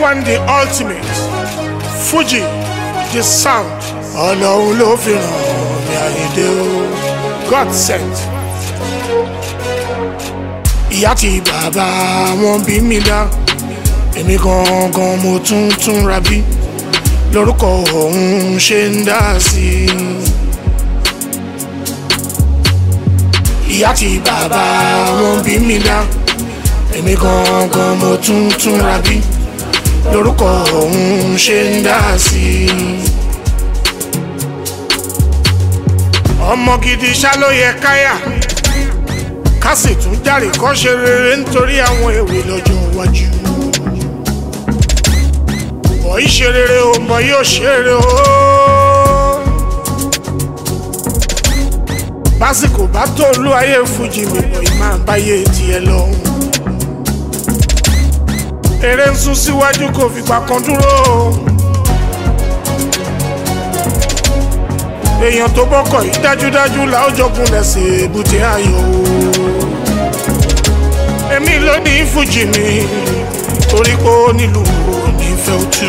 one the ultimate Fuji the sound Ọlọ́run ló fi ràn mí Àyìndé o God sent. Ìyá tí bàbá wọn bí mi dá èmi gangan mo tún ra bí lórúkọ òun ṣe ń dá sí i. Ìyá tí bàbá wọn bí mi dá èmi gangan mo tún ra bí lórúkọ òun ṣe ń dá sí i. Ọmọ gidi ṣá ló yẹ káyà ká sì tún járe kọ́ ṣe rere nítorí àwọn èwe lọ́jọ́ iwájú. Bọ̀ yìí ṣe rere o, bọ̀ yóò ṣe rere o. Básìkò bá tó olú ayé Fújì mi bọ̀ yìí máa báyé tiẹ̀ lọ. Eré ń sún síwájú kò fìgbà kan dúró. Èèyàn tó bọ́kọ̀ yìí dájúdájú la ó jọgún lẹ́sẹ̀ èbúté ayọ̀ o. Èmi ló ní Fújì mi torí pé ó nílùú onífẹ́ òtú.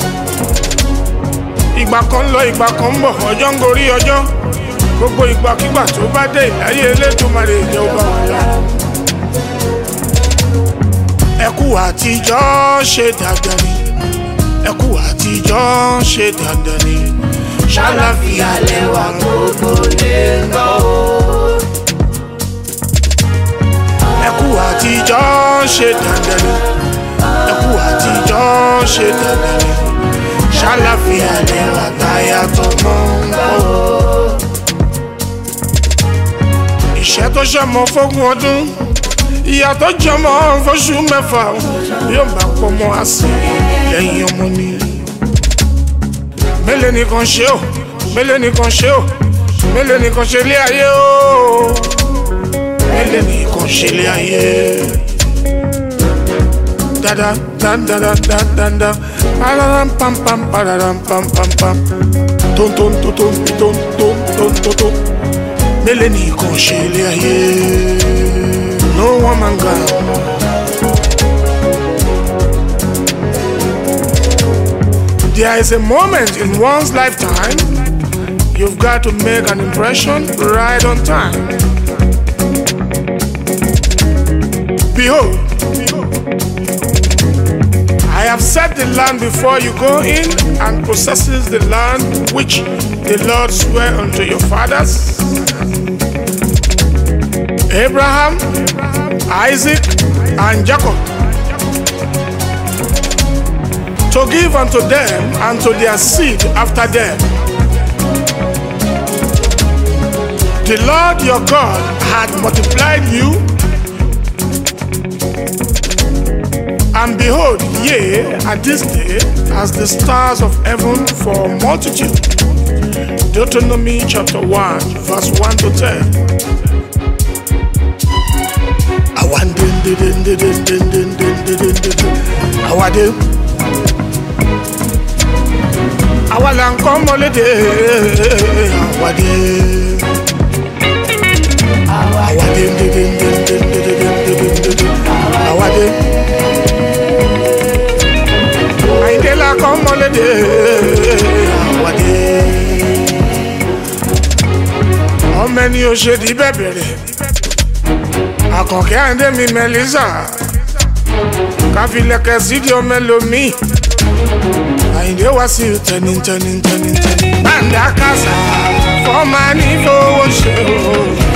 Ìgbà kan ń lọ ìgbà kan ń bọ̀ ọjọ́ ń gorí ọjọ́. Gbogbo ìgbàkígbà tó bá dé ìláyé Elédùmarè jẹ́ ó bá wà lára. Ẹkú àtijọ́ ṣe dandan ni. Ẹkú àtijọ́ ṣe dandan ni. Ṣàlàfíà lẹ́wà gbogbo lè lọ. Ẹkú àtijọ́ ṣe dandan ni. Ẹkú àtijọ́ ṣe dandan ni. Ṣàlàfíà lẹ́wà táyà tọmọ ń bọ̀. Ìṣẹ́ tó ṣọmọ fógún ọdún ìyá tó jọmọ fóṣù mẹ́fà yóò bá pọ̀ mọ́ àsè lẹ́yìn ọmọ ni. Mélòó nìkan ṣe o, mélòó nìkan ṣe o, mélòó nìkan ṣe lé ayé o, mélòó nìkan ṣe lé ayé. Dada dada dada dada, pararam pam pam pararam pam pam pam, ton ton ton ton ton ton ton ton ton. Mélòó nìkan ṣe lé ayé. No one man gone. There is a moment in one's lifetime you've got to make an impression right on time. Behold, I have set the land before you go in and possesses the land which the Lord sware unto your fathers, Abraham, Isaac, and Jacob, to give unto them and to their seed after them. The Lord your God had multiplied you, and behold, ye are this day as the stars of heaven for multitude. Deuteronomy chapter 1, verse 1 to 10. Awalan komolede awade awade aidela komolede awade ọmọni ó ṣe di bẹ̀bẹ̀rẹ̀ Àkànkẹ́ Àyìndé mi Melissa káfílẹ̀kẹ̀ sídìí ọmọ ẹlòmí Àyìndé wá sí tẹni. Bàǹdà kásá fọ́ọ̀mà ní fowó ṣe o.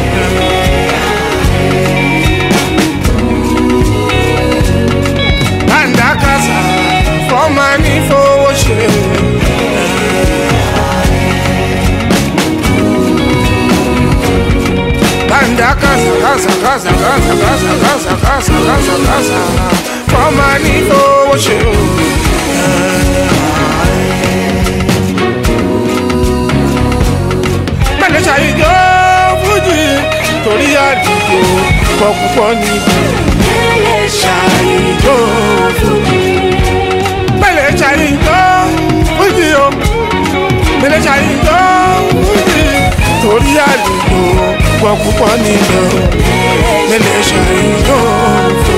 Bàǹdà kásá fọ́ọ̀mà ní fowó ṣe o. Bàǹdà kásá fọ́ọ̀mà ní fowó ṣe o. Mẹ́lẹ̀ ṣàyíjọ́ Fújì torí àdìjọ́ pọ̀pọ̀ níbi. Mẹ́lẹ̀ ṣàyíjọ́ Fújì. Mẹ́lẹ̀ ṣàyíjọ́ Fújì o. Mẹ́lẹ̀ ṣàyíjọ́ Fújì torí àdìjọ́ pọ̀pọ̀ níbi. Mẹ́lẹ̀ ṣàyíjọ́ Fújì.